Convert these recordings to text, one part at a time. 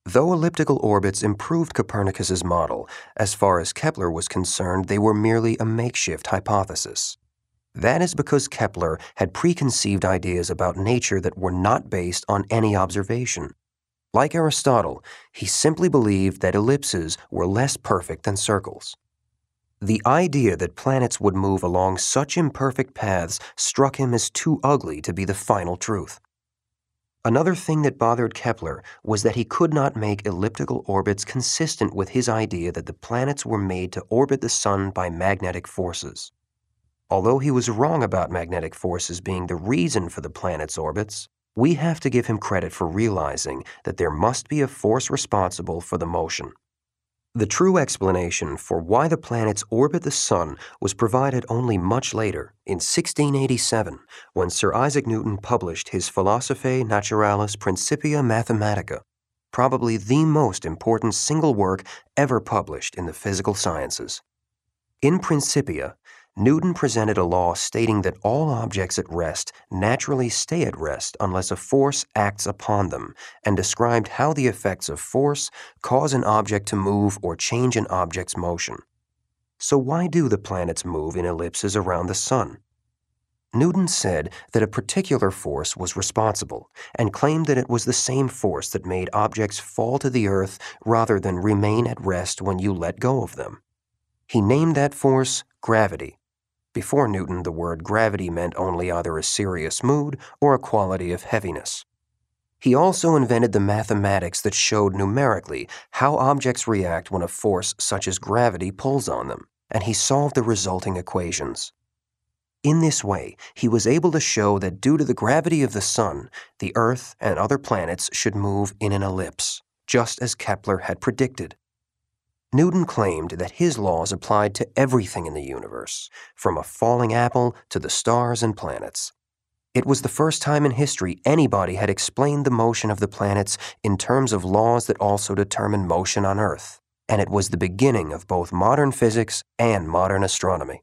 Though elliptical orbits improved Copernicus's model, as far as Kepler was concerned, they were merely a makeshift hypothesis. That is because Kepler had preconceived ideas about nature that were not based on any observation. Like Aristotle, he simply believed that ellipses were less perfect than circles. The idea that planets would move along such imperfect paths struck him as too ugly to be the final truth. Another thing that bothered Kepler was that he could not make elliptical orbits consistent with his idea that the planets were made to orbit the sun by magnetic forces. Although he was wrong about magnetic forces being the reason for the planets' orbits, we have to give him credit for realizing that there must be a force responsible for the motion. The true explanation for why the planets orbit the sun was provided only much later, in 1687, when Sir Isaac Newton published his Philosophiae Naturalis Principia Mathematica, probably the most important single work ever published in the physical sciences. In Principia, Newton presented a law stating that all objects at rest naturally stay at rest unless a force acts upon them, and described how the effects of force cause an object to move or change an object's motion. So why do the planets move in ellipses around the sun? Newton said that a particular force was responsible, and claimed that it was the same force that made objects fall to the earth rather than remain at rest when you let go of them. He named that force gravity. Before Newton, the word gravity meant only either a serious mood or a quality of heaviness. He also invented the mathematics that showed numerically how objects react when a force such as gravity pulls on them, and he solved the resulting equations. In this way, he was able to show that due to the gravity of the sun, the Earth and other planets should move in an ellipse, just as Kepler had predicted. Newton claimed that his laws applied to everything in the universe, from a falling apple to the stars and planets. It was the first time in history anybody had explained the motion of the planets in terms of laws that also determine motion on Earth, and it was the beginning of both modern physics and modern astronomy.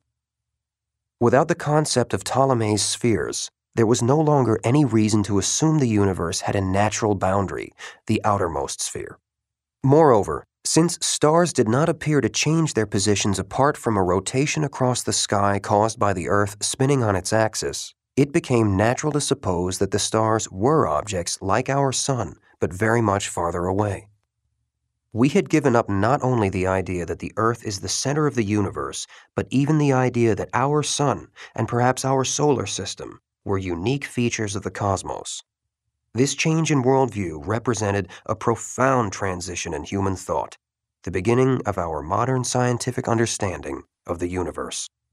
Without the concept of Ptolemy's spheres, there was no longer any reason to assume the universe had a natural boundary, the outermost sphere. Moreover, since stars did not appear to change their positions apart from a rotation across the sky caused by the Earth spinning on its axis, it became natural to suppose that the stars were objects like our sun, but very much farther away. We had given up not only the idea that the Earth is the center of the universe, but even the idea that our sun, and perhaps our solar system, were unique features of the cosmos. This change in worldview represented a profound transition in human thought, the beginning of our modern scientific understanding of the universe.